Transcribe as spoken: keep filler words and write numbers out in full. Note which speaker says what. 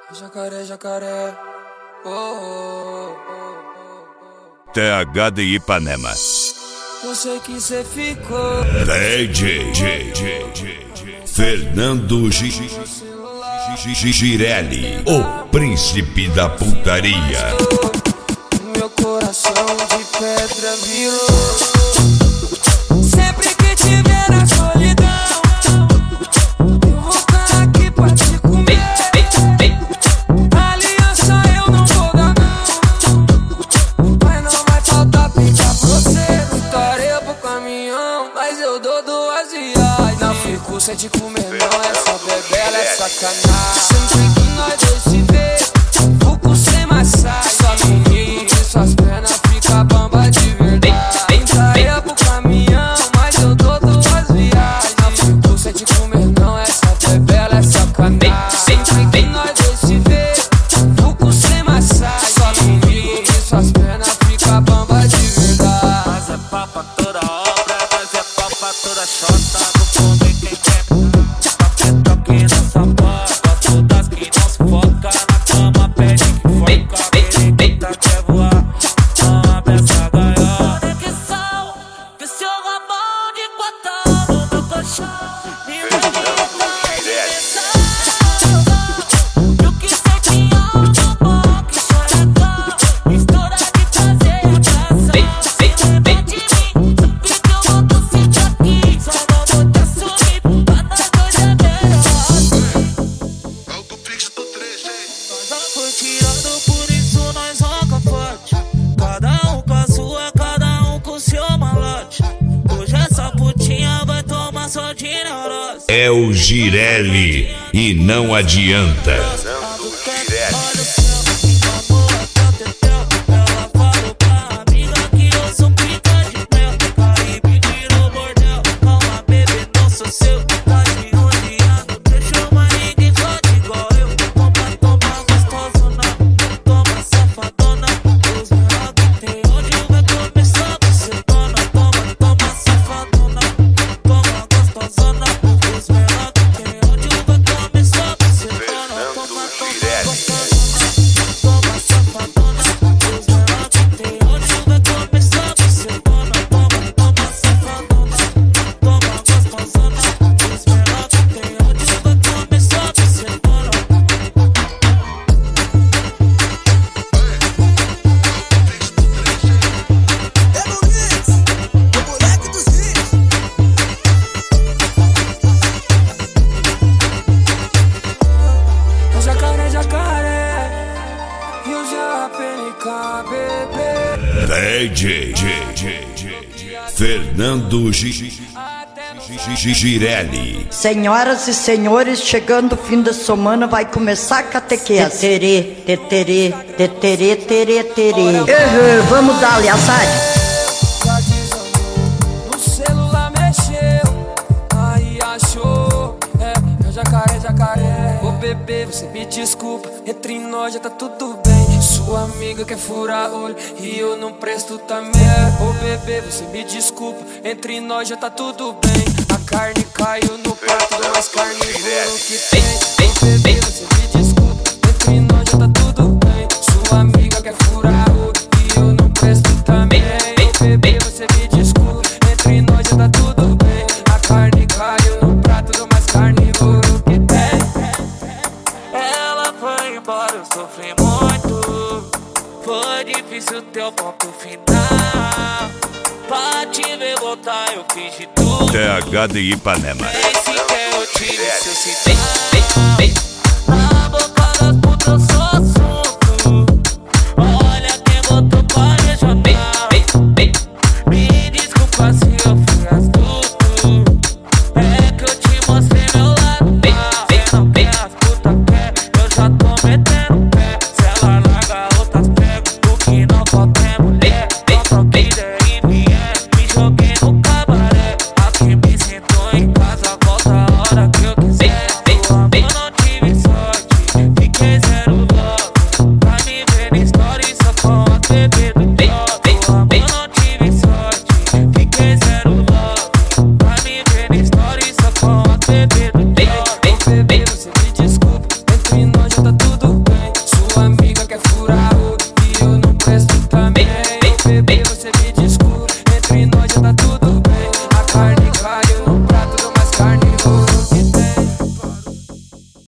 Speaker 1: Jacaré, jacaré. Oh, oh, oh.
Speaker 2: T H de Ipanema.
Speaker 1: Eu sei que cê ficou.
Speaker 2: D J Fernando Girelli, o príncipe da putaria.
Speaker 1: Meu coração de pedra virou. Sempre que tiver a solidão, eu vou estar aqui pra te comer. Aliança eu não vou dar não, mas não vai faltar pintar pra você. Vitória pro caminhão, mas eu dou duas viagens. Não fico sem te comer não, essa bebela é sacanagem. Sempre que nós dois se vê, fico sem massagem. Só menino e suas pernas fica bamba de verdade. Vitória pro caminhão, mas eu dou duas viagens. Não fico sem te comer não, essa bebela é sacanagem. Sempre que nós dois se vê, fico sem massagem. Só menino e suas pernas fica bamba de verdade.
Speaker 3: Nós é papa toda obra, nós é papa toda chota. Vou comer quem quer, tá preto aqui nessa porta. Gosto das que não se foca, na cama pede que foca. Periquita quer voar, não abre essa gaiola. Conexão, que seu rabão de quatão no meu colchão. Me bonita é dimensão. Eu que sei que amo, bom que chorecão. Mistura de prazer e atração. Tirando por isso nós roca forte. Cada um com a sua, cada um com seu malote. Hoje essa putinha vai tomar só de neurose.
Speaker 2: É o Girelli e não adianta.
Speaker 3: Olha o céu, amor, até o tetel. Ela falou pra amiga que eu sou pica de mel. Caribe tirou bordel. Calma, bebê, não sou seu. Tá de rodeando, deixou mais ninguém fode igual eu. Toma, toma, gostosona. Toma, safadona. Os melados tem onde vai começar a ser dona. Toma, toma, safadona. Toma, gostosona. Os melados tem onde vai começar a ser dona. Toma, toma, gostosona. Toma, safadona. Os melados tem onde vai começar a ser dona. Toma, toma, safadona. Toma, gostosona. Os melados tem onde vai começar a ser dona.
Speaker 4: O moleque dos hits.
Speaker 1: Jacaré, jacaré. E o J P N K, bebê.
Speaker 2: D J Fernando Girelli.
Speaker 5: Senhoras e senhores, chegando o fim da semana, vai começar a catequese. Teterê, teterê, teterê, terê, terê. Uhum, vamos dar, aliasade.
Speaker 1: Já desandou, no celular mexeu, aí achou. É, é jacaré, jacaré. Ô bebê, você me desculpa, entre nós já tá tudo bem. Sua amiga quer furar olho e eu não presto também. Ô bebê, você me desculpa, entre nós já tá tudo bem. A carne caiu no prato do mais carnívoro que tem. Ô bebê, você me desculpa, entre nós já tá tudo bem. Sua amiga quer furar olho e eu não presto também. Ô bebê, você me desculpa, entre nós já tá tudo bem. A carne caiu no prato do mais carnívoro que tem.
Speaker 3: Ela foi embora, eu sofri muito. Foi difícil ter o ponto final. Pra te ver voltar eu fiz de tudo.
Speaker 2: T H de Ipanema.
Speaker 3: Nem sequer eu tive seu sinal.